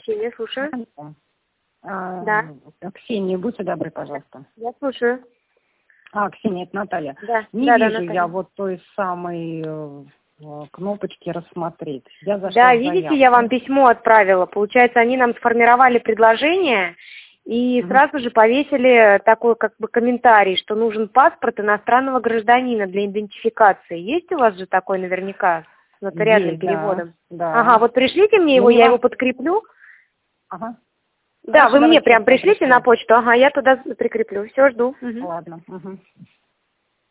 Ксения, слушаю. Да. Ксения, будьте добры, пожалуйста. Я слушаю. Ксения, это Наталья. Да. Не да, вижу да, я вот той самой кнопочки «Рассмотреть». Я зашла да, в видите, заявку. я вам письмо отправила. Получается, они нам сформировали предложение и сразу же повесили такой как бы комментарий, что нужен паспорт иностранного гражданина для идентификации. Есть у вас же такой наверняка с нотариальным Есть, переводом? Да. Ага, вот пришлите мне его, я его подкреплю. Ага. Да, Хорошо, вы мне давайте прям я пришлите пришлю. на почту, ага, я туда прикреплю. Все, жду. Ладно. Угу.